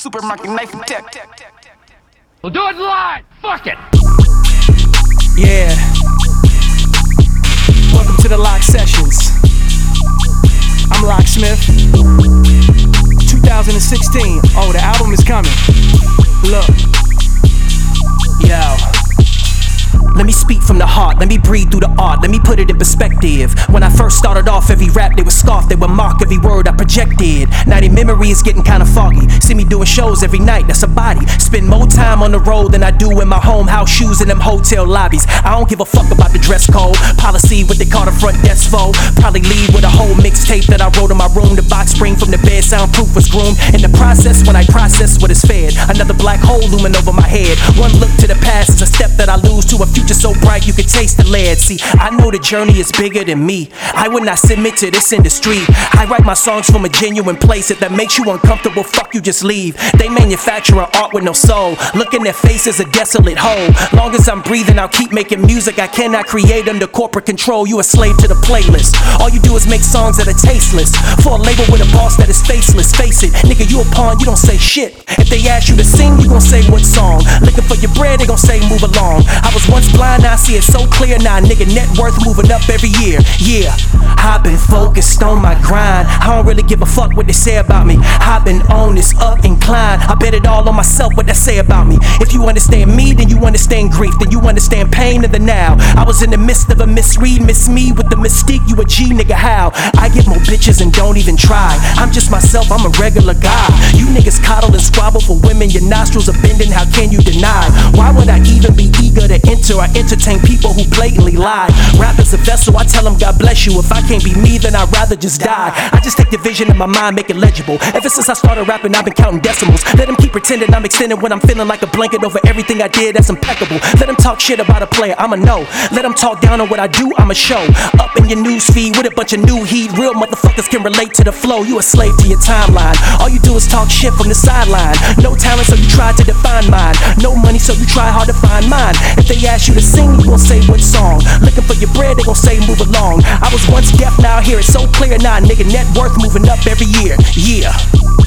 Supermarket knife and tech. We'll do it live! Fuck it! Yeah. Welcome to the Lock Sessions. I'm Locksmith. 2016. Oh, the album is coming. Look. Yo. Let me speak from the heart, let me breathe through the art, let me put it in perspective. When I first started off, every rap they would scoff, they would mock every word I projected. Now their memory is getting kinda foggy. See me doing shows every night, that's a body. Spend more time on the road than I do in my home house shoes in them hotel lobbies. I don't give a fuck about the dress code, policy what they call the front desk for. Probably leave with a whole mixtape that I wrote in my room. The box spring from the bed, soundproof was groomed. In the process, when I process what is fed, another black hole looming over my head. One look to the past is a step that I lose to a future so bright you can taste the lead. See, I know the journey is bigger than me. I would not submit to this industry. I write my songs from a genuine place. If that makes you uncomfortable, fuck you, just leave. They manufacture art with no soul. Look in their face as a desolate hole. Long as I'm breathing, I'll keep making music I cannot create under corporate control. You a slave to the playlist. All you do is make songs that are tasteless. For a label with a boss that is faceless. Face it, nigga, you a pawn, you don't say shit. If they ask you to sing, you gon' say what song. Looking for your bread, they gon' say move along. I was once blind, now I see it so clear. Now nigga, net worth moving up every year. Yeah, I've been focused on my grind. I don't really give a fuck what they say about me. I've been on this up incline. I bet it all on myself what they say about me. If you understand me, then you understand grief. Then you understand pain in the now. I was in the midst of a misread, miss me with the mystique. You a G nigga, how? I get more bitches and don't even try. I'm just myself, I'm a regular guy. You niggas coddle and squabble for women. Your nostrils are bending, how can you deny? Why would I even be eager to enter? I entertain people who blatantly lie. Rap is a vessel, I tell them God bless you. If I can't be me, then I'd rather just die. I just take the vision in my mind, make it legible. Ever since I started rapping, I've been counting decimals. Let them keep pretending I'm extending when I'm feeling like a blanket over everything I did, that's impeccable. Let them talk shit about a player, I'ma know. Let them talk down on what I do, I'ma show. Up in your news feed with a bunch of new heat. Real motherfuckers can relate to the flow. You a slave to your timeline. All you do is talk shit from the sideline. No talent, so you try to define mine. No money, so you try hard to find mine. If they ask you to sing, you gon' say what song. Looking for your bread, they gon' say move along. I was once deaf, now I hear it so clear. Now nigga, net worth moving up every year. Yeah.